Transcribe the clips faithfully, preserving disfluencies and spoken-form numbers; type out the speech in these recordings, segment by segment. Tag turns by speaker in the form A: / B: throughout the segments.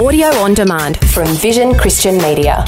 A: Audio on demand from Vision Christian Media.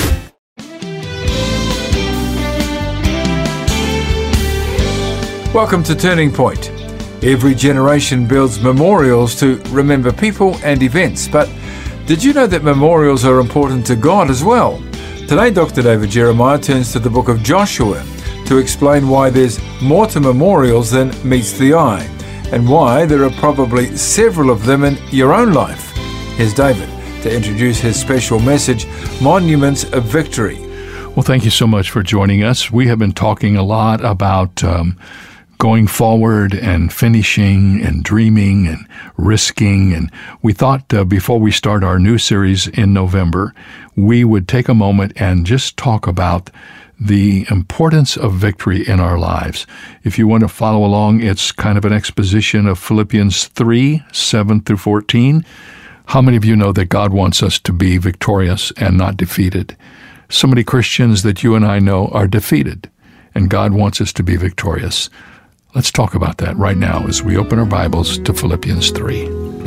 B: Welcome to Turning Point. Every generation builds memorials to remember people and events, but did you know that memorials are important to God as well? Today, Doctor David Jeremiah turns to the book of Joshua to explain why there's more to memorials than meets the eye, and why there are probably several of them in your own life. Here's David to introduce his special message, Monuments of Victory.
C: Well, thank you so much for joining us. We have been talking a lot about um, going forward and finishing and dreaming and risking. And we thought uh, before we start our new series in November, we would take a moment and just talk about the importance of victory in our lives. If you want to follow along, it's kind of an exposition of Philippians three, seven through fourteen. How many of you know that God wants us to be victorious and not defeated? So many Christians that you and I know are defeated, and God wants us to be victorious. Let's talk about that right now as we open our Bibles to Philippians three.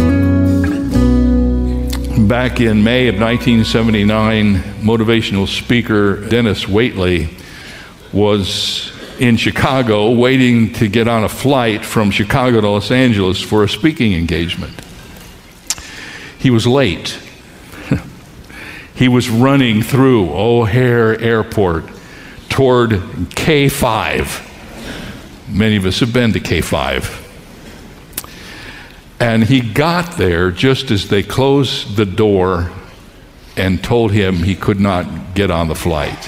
C: Back in May of nineteen seventy-nine, motivational speaker Dennis Waitley was in Chicago waiting to get on a flight from Chicago to Los Angeles for a speaking engagement. He was late. He was running through O'Hare Airport toward K five. Many of us have been to K five. And he got there just as they closed the door and told him he could not get on the flight.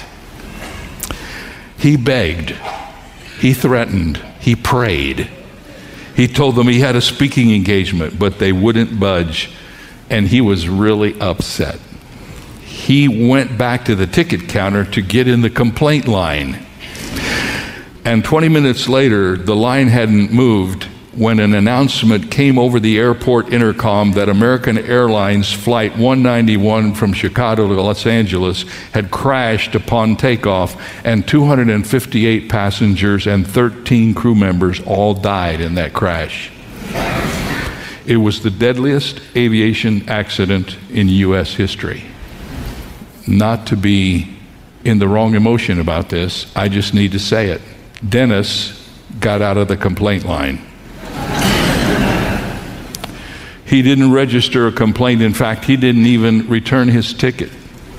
C: He begged, he threatened, he prayed. He told them he had a speaking engagement, but they wouldn't budge, and he was really upset. He went back to the ticket counter to get in the complaint line. And twenty minutes later, the line hadn't moved when an announcement came over the airport intercom that American Airlines Flight one ninety-one from Chicago to Los Angeles had crashed upon takeoff, and two hundred fifty-eight passengers and thirteen crew members all died in that crash. It was the deadliest aviation accident in U S history. Not to be in the wrong emotion about this, I just need to say it. Dennis got out of the complaint line. He didn't register a complaint. In fact, he didn't even return his ticket.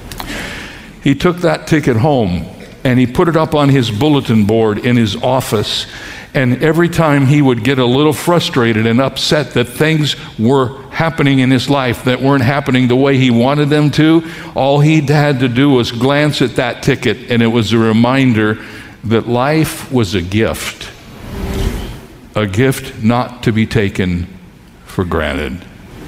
C: He took that ticket home and he put it up on his bulletin board in his office. And every time he would get a little frustrated and upset that things were happening in his life that weren't happening the way he wanted them to, all he had to do was glance at that ticket, and it was a reminder that life was a gift, a gift not to be taken for granted.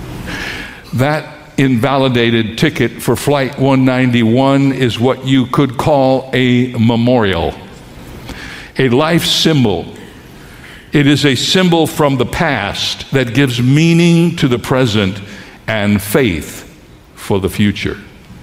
C: That invalidated ticket for Flight one ninety-one is what you could call a memorial, a life symbol. It is a symbol from the past that gives meaning to the present and faith for the future.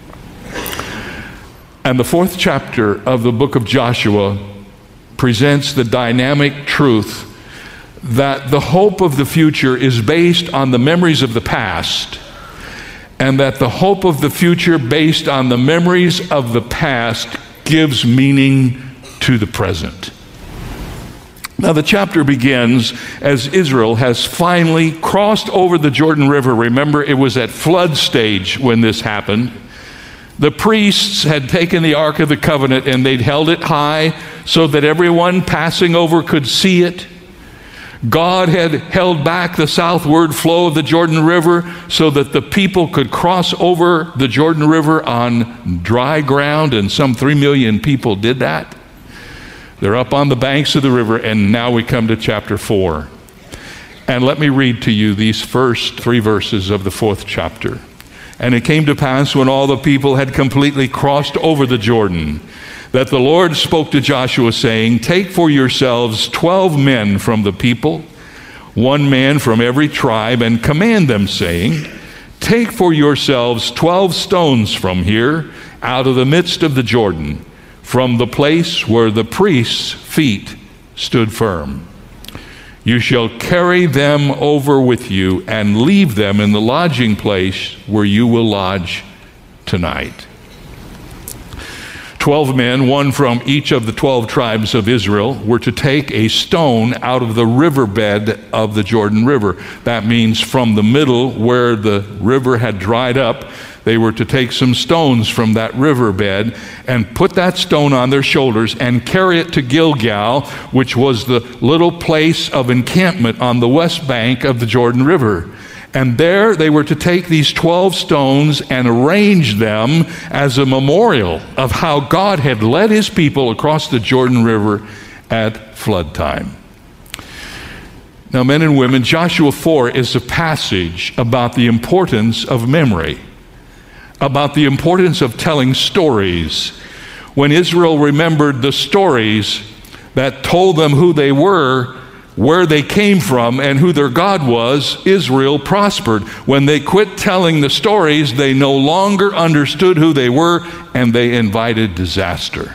C: And the fourth chapter of the book of Joshua presents the dynamic truth that the hope of the future is based on the memories of the past, and that the hope of the future based on the memories of the past gives meaning to the present. Now, the chapter begins as Israel has finally crossed over the Jordan River. Remember, it was at flood stage when this happened. The priests had taken the Ark of the Covenant and they'd held it high so that everyone passing over could see it. God had held back the southward flow of the Jordan River so that the people could cross over the Jordan River on dry ground, and some three million people did that. They're up on the banks of the river, and now we come to chapter four. And let me read to you these first three verses of the fourth chapter. And it came to pass, when all the people had completely crossed over the Jordan, that the Lord spoke to Joshua, saying, "Take for yourselves twelve men from the people, one man from every tribe, and command them, saying, Take for yourselves twelve stones from here, out of the midst of the Jordan, from the place where the priests' feet stood firm. You shall carry them over with you and leave them in the lodging place where you will lodge tonight. Twelve men, one from each of the twelve tribes of Israel, were to take a stone out of the riverbed of the Jordan River. That means from the middle where the river had dried up, they were to take some stones from that riverbed and put that stone on their shoulders and carry it to Gilgal, which was the little place of encampment on the west bank of the Jordan River. And there they were to take these twelve stones and arrange them as a memorial of how God had led his people across the Jordan River at flood time. Now, men and women, Joshua four is a passage about the importance of memory, about the importance of telling stories. When Israel remembered the stories that told them who they were, where they came from, and who their God was, Israel prospered. When they quit telling the stories, they no longer understood who they were, and they invited disaster.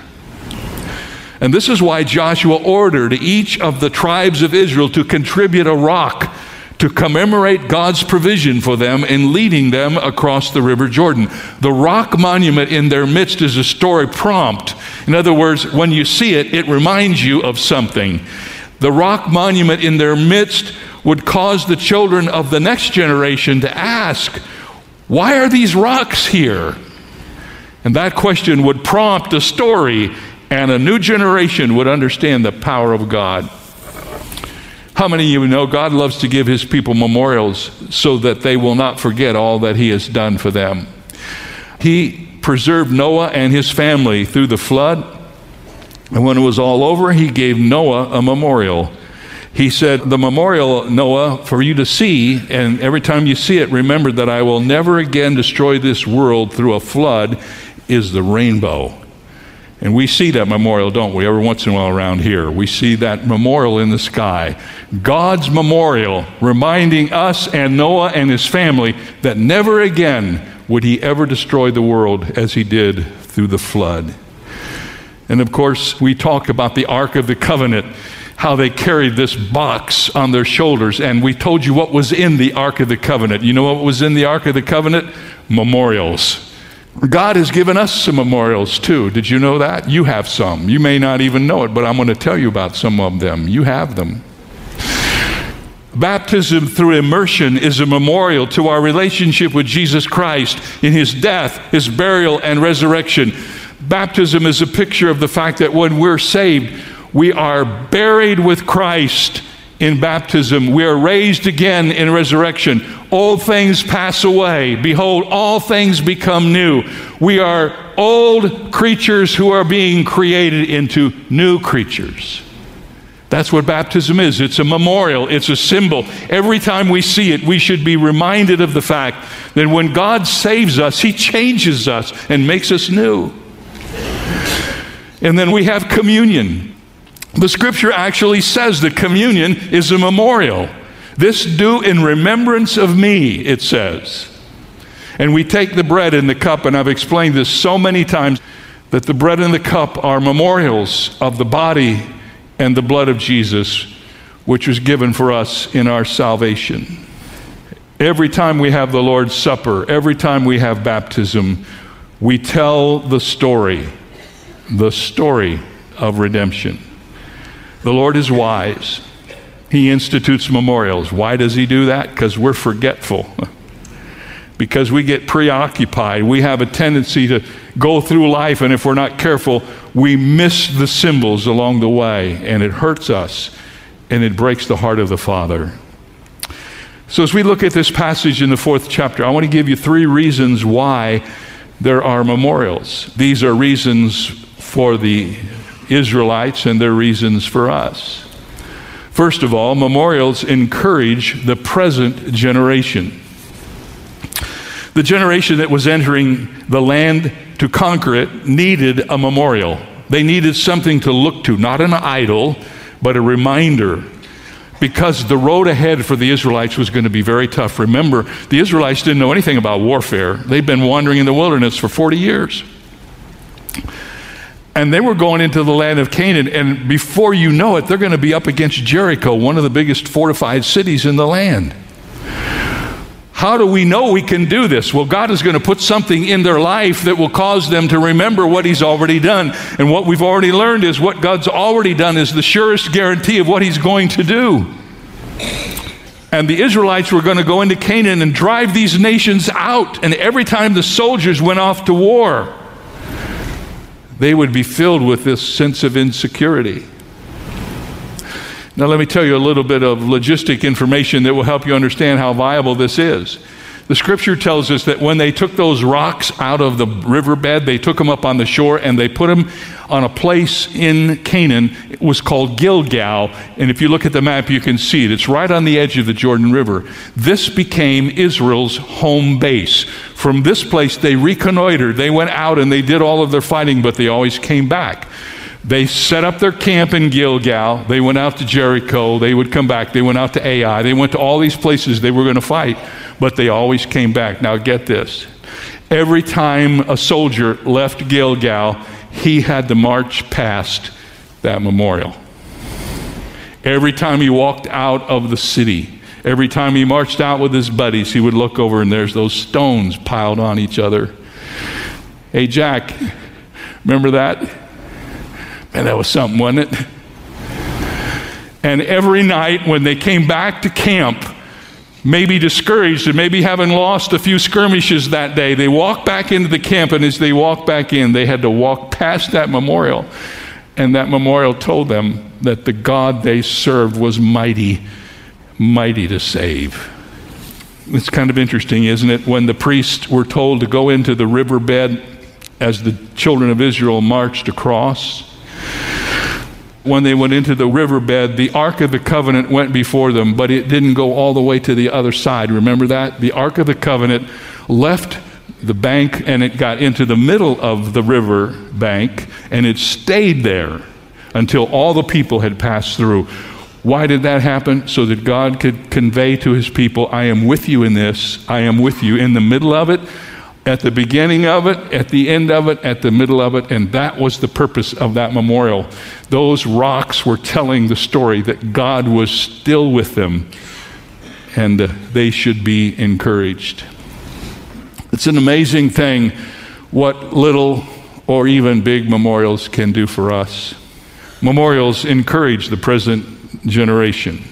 C: And this is why Joshua ordered each of the tribes of Israel to contribute a rock to commemorate God's provision for them in leading them across the River Jordan. The rock monument in their midst is a story prompt. In other words, when you see it, it reminds you of something. The rock monument in their midst would cause the children of the next generation to ask, why are these rocks here? And that question would prompt a story, and a new generation would understand the power of God. How many of you know God loves to give his people memorials so that they will not forget all that he has done for them? He preserved Noah and his family through the flood. And when it was all over, he gave Noah a memorial. He said, the memorial, Noah, for you to see, and every time you see it, remember that I will never again destroy this world through a flood, is the rainbow. And we see that memorial, don't we, every once in a while around here. We see that memorial in the sky. God's memorial reminding us and Noah and his family that never again would he ever destroy the world as he did through the flood. And of course, we talk about the Ark of the Covenant, how they carried this box on their shoulders. And we told you what was in the Ark of the Covenant. You know what was in the Ark of the Covenant? Memorials. God has given us some memorials too. Did you know that? You have some. You may not even know it, but I'm going to tell you about some of them. You have them. Baptism through immersion is a memorial to our relationship with Jesus Christ in his death, his burial, and resurrection. Baptism is a picture of the fact that when we're saved, we are buried with Christ in baptism. We are raised again in resurrection. Old things pass away. Behold, all things become new. We are old creatures who are being created into new creatures. That's what baptism is. It's a memorial. It's a symbol. Every time we see it, we should be reminded of the fact that when God saves us, he changes us and makes us new. And then we have communion. The scripture actually says that communion is a memorial. This do in remembrance of me, it says. And we take the bread and the cup, and I've explained this so many times, that the bread and the cup are memorials of the body and the blood of Jesus, which was given for us in our salvation. Every time we have the Lord's Supper, every time we have baptism, we tell the story, the story of redemption. The Lord is wise. He institutes memorials. Why does he do that? Because we're forgetful. Because we get preoccupied. We have a tendency to go through life, and if we're not careful, we miss the symbols along the way, and it hurts us, and it breaks the heart of the Father. So as we look at this passage in the fourth chapter, I want to give you three reasons why there are memorials. These are reasons for the Israelites, and they're reasons for us. First of all, memorials encourage the present generation. The generation that was entering the land to conquer it needed a memorial. They needed something to look to, not an idol, but a reminder, because the road ahead for the Israelites was going to be very tough. Remember, the Israelites didn't know anything about warfare. They'd been wandering in the wilderness for forty years. And they were going into the land of Canaan, and before you know it, they're going to be up against Jericho, one of the biggest fortified cities in the land. How do we know we can do this? Well, God is going to put something in their life that will cause them to remember what He's already done. And what we've already learned is what God's already done is the surest guarantee of what He's going to do. And the Israelites were going to go into Canaan and drive these nations out. And every time the soldiers went off to war, they would be filled with this sense of insecurity. Now let me tell you a little bit of logistic information that will help you understand how viable this is. The scripture tells us that when they took those rocks out of the riverbed, they took them up on the shore and they put them on a place in Canaan. It was called Gilgal. And if you look at the map, you can see it. It's right on the edge of the Jordan River. This became Israel's home base. From this place, they reconnoitered. They went out and they did all of their fighting, but they always came back. They set up their camp in Gilgal. They went out to Jericho. They would come back. They went out to Ai. They went to all these places they were going to fight, but they always came back. Now get this. Every time a soldier left Gilgal, he had to march past that memorial. Every time he walked out of the city, every time he marched out with his buddies, he would look over and there's those stones piled on each other. Hey, Jack, remember that? And that was something, wasn't it? And every night when they came back to camp, maybe discouraged and maybe having lost a few skirmishes that day, they walked back into the camp, and as they walked back in, they had to walk past that memorial. And that memorial told them that the God they served was mighty, mighty to save. It's kind of interesting, isn't it? When the priests were told to go into the riverbed as the children of Israel marched across, when they went into the riverbed, the Ark of the Covenant went before them, but it didn't go all the way to the other side. Remember that? The Ark of the Covenant left the bank and it got into the middle of the river bank, and it stayed there until all the people had passed through. Why did that happen? So that God could convey to His people, I am with you in this. I am with you in the middle of it, at the beginning of it, at the end of it, at the middle of it, and that was the purpose of that memorial. Those rocks were telling the story that God was still with them, and uh, they should be encouraged. It's an amazing thing what little or even big memorials can do for us. Memorials encourage the present generation.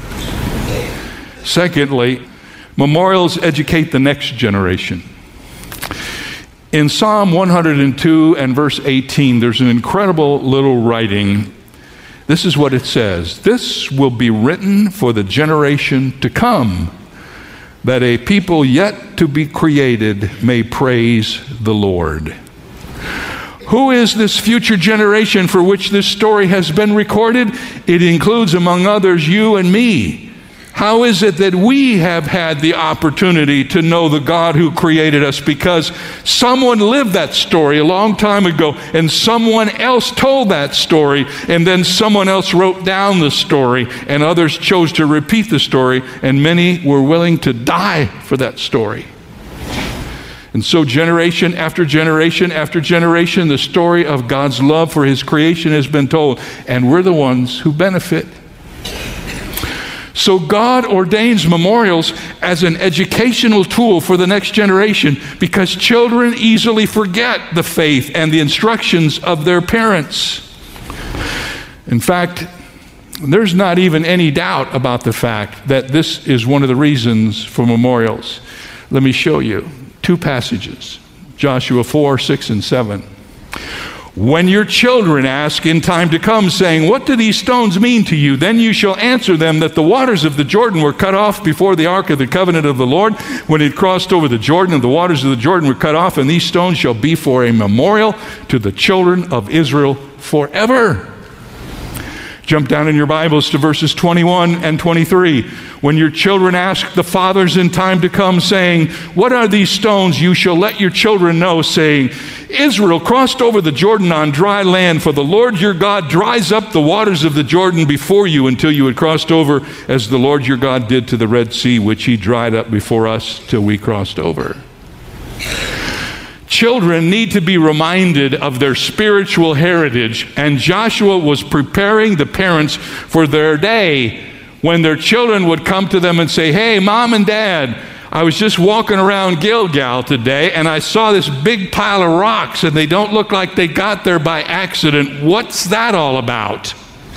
C: Secondly, memorials educate the next generation. In Psalm one hundred two and verse eighteen, there's an incredible little writing. This is what it says. This will be written for the generation to come, that a people yet to be created may praise the Lord. Who is this future generation for which this story has been recorded? It includes, among others, you and me. How is it that we have had the opportunity to know the God who created us? Because someone lived that story a long time ago, and someone else told that story, and then someone else wrote down the story, and others chose to repeat the story, and many were willing to die for that story. And so generation after generation after generation, the story of God's love for His creation has been told, and we're the ones who benefit. So God ordains memorials as an educational tool for the next generation, because children easily forget the faith and the instructions of their parents. In fact, there's not even any doubt about the fact that this is one of the reasons for memorials. Let me show you two passages, Joshua four, six, and seven. When your children ask in time to come, saying, what do these stones mean to you? Then you shall answer them that the waters of the Jordan were cut off before the ark of the covenant of the Lord. When it crossed over the Jordan, and the waters of the Jordan were cut off, and these stones shall be for a memorial to the children of Israel forever. Jump down in your Bibles to verses twenty-one and twenty-three. When your children ask the fathers in time to come, saying, what are these stones? You shall let your children know, saying, Israel crossed over the Jordan on dry land, for the Lord your God dries up the waters of the Jordan before you until you had crossed over, as the Lord your God did to the Red Sea, which He dried up before us till we crossed over. Children need to be reminded of their spiritual heritage, and Joshua was preparing the parents for their day when their children would come to them and say, "Hey, Mom and Dad, I was just walking around Gilgal today and I saw this big pile of rocks and they don't look like they got there by accident. What's that all about?"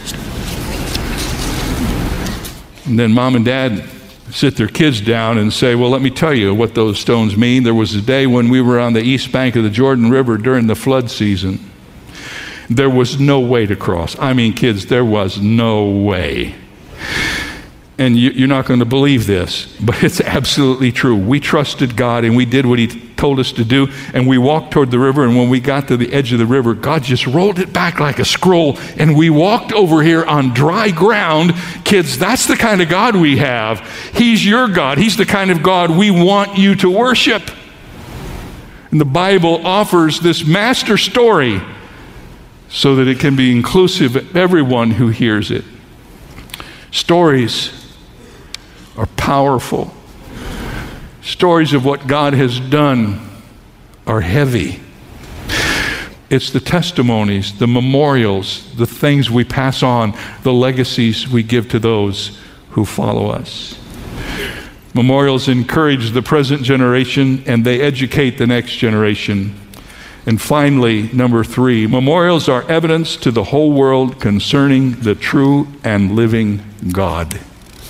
C: And then Mom and Dad sit their kids down and say, "Well, let me tell you what those stones mean. There was a day when we were on the east bank of the Jordan River during the flood season. There was no way to cross. I mean, kids, there was no way." And you, you're not going to believe this, but it's absolutely true. We trusted God and we did what He told us to do, and we walked toward the river, and when we got to the edge of the river, God just rolled it back like a scroll, and we walked over here on dry ground. Kids, that's the kind of God we have. He's your God. He's the kind of God we want you to worship. And the Bible offers this master story so that it can be inclusive of everyone who hears it. Stories are powerful. Stories of what God has done are heavy. It's the testimonies, the memorials, the things we pass on, the legacies we give to those who follow us. Memorials encourage the present generation and they educate the next generation. And finally, number three, memorials are evidence to the whole world concerning the true and living God.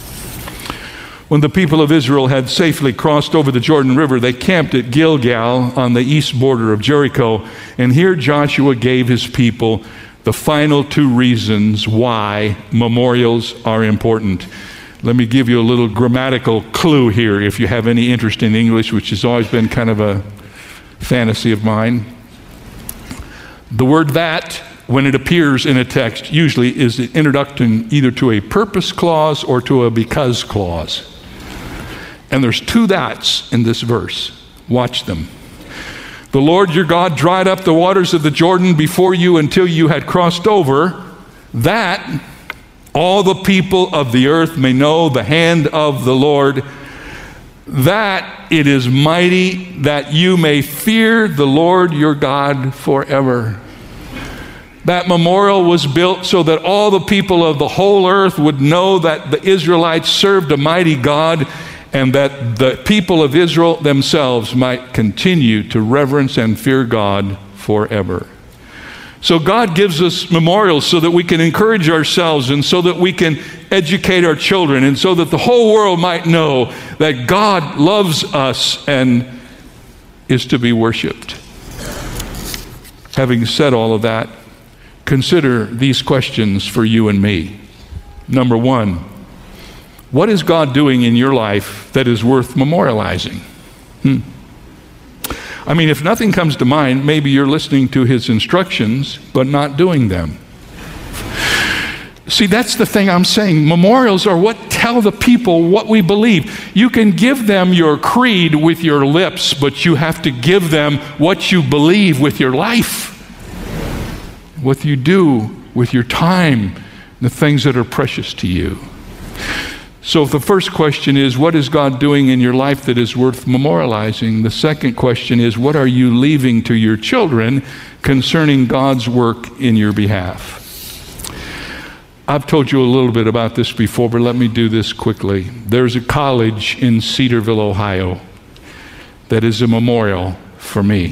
C: When the people of Israel had safely crossed over the Jordan River, they camped at Gilgal on the east border of Jericho. And here Joshua gave his people the final two reasons why memorials are important. Let me give you a little grammatical clue here if you have any interest in English, which has always been kind of a fantasy of mine. The word "that," when it appears in a text, usually is the introduction either to a purpose clause or to a because clause. And there's two "that's" in this verse. Watch them. "The Lord your God dried up the waters of the Jordan before you until you had crossed over, that all the people of the earth may know the hand of the Lord, that it is mighty, that you may fear the Lord your God forever." That memorial was built so that all the people of the whole earth would know that the Israelites served a mighty God, and that the people of Israel themselves might continue to reverence and fear God forever. So God gives us memorials so that we can encourage ourselves and so that we can educate our children and so that the whole world might know that God loves us and is to be worshiped. Having said all of that, consider these questions for you and me. Number one, what is God doing in your life that is worth memorializing? Hmm. I mean, if nothing comes to mind, maybe you're listening to His instructions, but not doing them. See, that's the thing I'm saying. Memorials are what tell the people what we believe. You can give them your creed with your lips, but you have to give them what you believe with your life, what you do with your time, the things that are precious to you. So if the first question is, what is God doing in your life that is worth memorializing? The second question is, what are you leaving to your children concerning God's work in your behalf? I've told you a little bit about this before, but let me do this quickly. There's a college in Cedarville, Ohio, that is a memorial for me.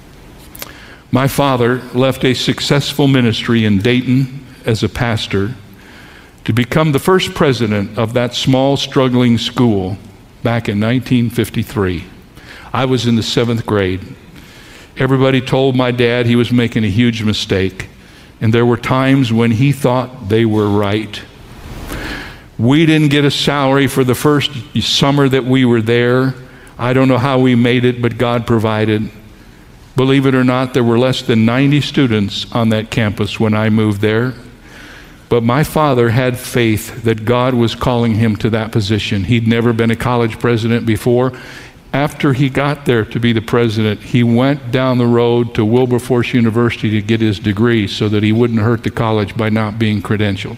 C: My father left a successful ministry in Dayton as a pastor to become the first president of that small, struggling school back in nineteen fifty-three. I was in the seventh grade. Everybody told my dad he was making a huge mistake, and there were times when he thought they were right. We didn't get a salary for the first summer that we were there. I don't know how we made it, but God provided. Believe it or not, there were less than ninety students on that campus when I moved there. But my father had faith that God was calling him to that position. He'd never been a college president before. After he got there to be the president, he went down the road to Wilberforce University to get his degree so that he wouldn't hurt the college by not being credentialed.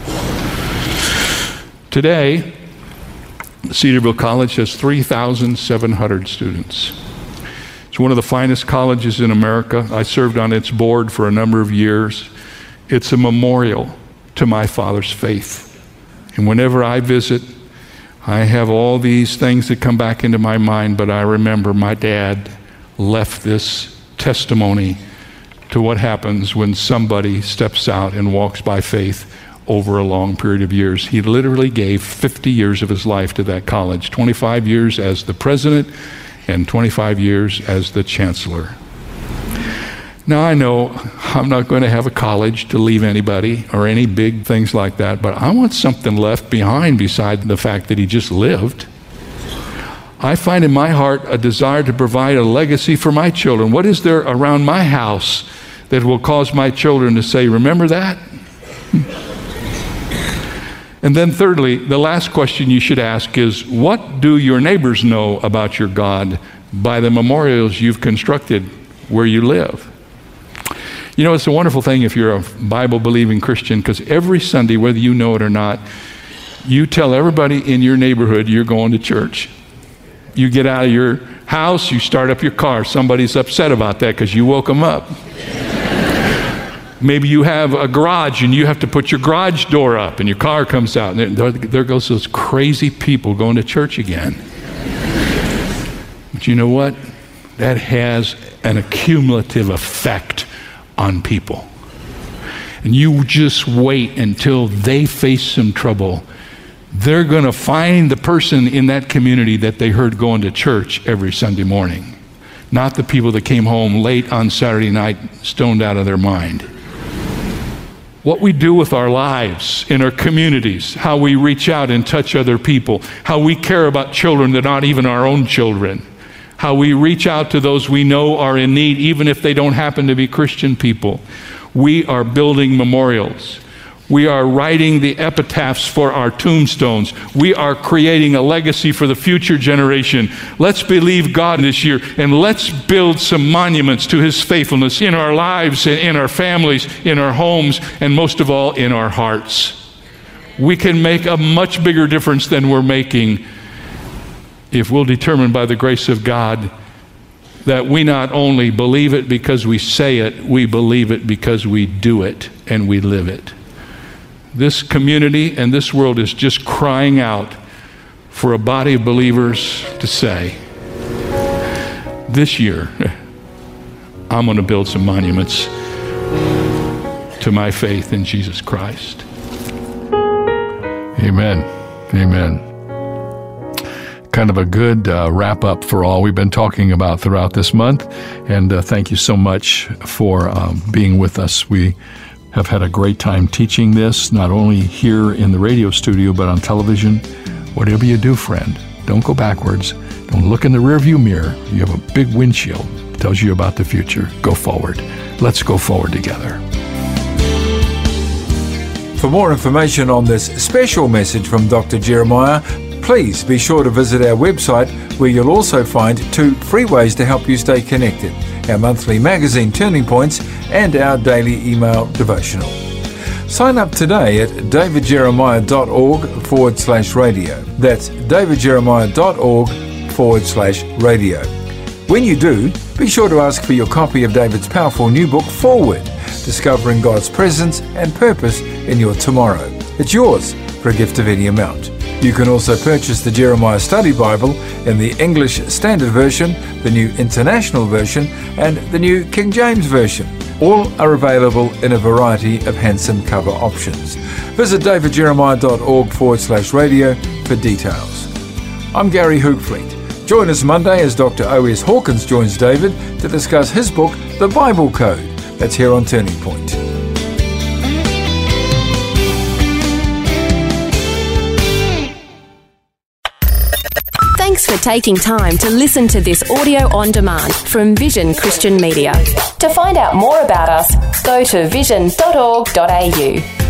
C: Today, Cedarville College has three thousand seven hundred students. It's one of the finest colleges in America. I served on its board for a number of years. It's a memorial to my father's faith. And whenever I visit, I have all these things that come back into my mind, but I remember my dad left this testimony to what happens when somebody steps out and walks by faith over a long period of years. He literally gave fifty years of his life to that college, twenty-five years as the president and twenty-five years as the chancellor. Now I know I'm not going to have a college to leave anybody or any big things like that, but I want something left behind beside the fact that he just lived. I find in my heart a desire to provide a legacy for my children. What is there around my house that will cause my children to say, remember that? And then thirdly, the last question you should ask is, what do your neighbors know about your God by the memorials you've constructed where you live? You know, it's a wonderful thing if you're a Bible-believing Christian, because every Sunday, whether you know it or not, you tell everybody in your neighborhood you're going to church. You get out of your house, you start up your car. Somebody's upset about that because you woke them up. Maybe you have a garage and you have to put your garage door up and your car comes out and there, there goes those crazy people going to church again. But you know what? That has an accumulative effect on people. And you just wait until they face some trouble. They're going to find the person in that community that they heard going to church every Sunday morning, not the people that came home late on Saturday night stoned out of their mind. What we do with our lives, in our communities, how we reach out and touch other people, how we care about children that aren't even our own children, how we reach out to those we know are in need, even if they don't happen to be Christian people. We are building memorials. We are writing the epitaphs for our tombstones. We are creating a legacy for the future generation. Let's believe God this year, and let's build some monuments to His faithfulness in our lives, in our families, in our homes, and most of all, in our hearts. We can make a much bigger difference than we're making if we'll determine by the grace of God that we not only believe it because we say it, we believe it because we do it and we live it. This community and this world is just crying out for a body of believers to say, this year, I'm going to build some monuments to my faith in Jesus Christ.
D: Amen. Amen. Kind of a good uh, wrap-up for all we've been talking about throughout this month. And uh, thank you so much for um, being with us. We have had a great time teaching this, not only here in the radio studio, but on television. Whatever you do, friend, don't go backwards. Don't look in the rearview mirror. You have a big windshield that tells you about the future. Go forward. Let's go forward together.
B: For more information on this special message from Doctor Jeremiah, please be sure to visit our website, where you'll also find two free ways to help you stay connected: our monthly magazine Turning Points and our daily email devotional. Sign up today at davidjeremiah.org forward slash radio. That's davidjeremiah.org forward slash radio. When you do, be sure to ask for your copy of David's powerful new book, Forward, Discovering God's Presence and Purpose in Your Tomorrow. It's yours for a gift of any amount. You can also purchase the Jeremiah Study Bible in the English Standard Version, the New International Version, and the New King James Version. All are available in a variety of handsome cover options. Visit davidjeremiah.org forward slash radio for details. I'm Gary Hoogfleet. Join us Monday as Doctor O S Hawkins joins David to discuss his book, The Bible Code. That's here on Turning Point.
A: Thanks for taking time to listen to this audio on demand from Vision Christian Media. To find out more about us, go to vision dot org dot a u.